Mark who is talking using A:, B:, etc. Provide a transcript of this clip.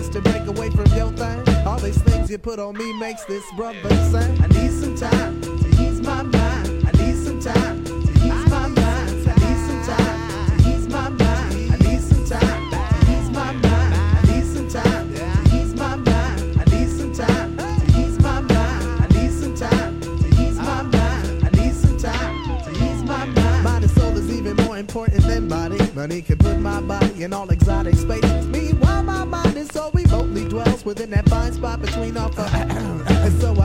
A: just to break away from your thing. All these things you put on me makes this brother sing. I need some time to ease my mind. I need some time to ease my mind. I need some time to ease my mind. I need some time to ease my mind. I need some time to ease my mind. I need some time to ease my mind. I need some time to ease my mind. I need some time to ease my mind. Mind and soul is even more important than body. Money can put my body in all exotic spaces. Meanwhile, my mind is so remotely dwells within that fine spot between our and so I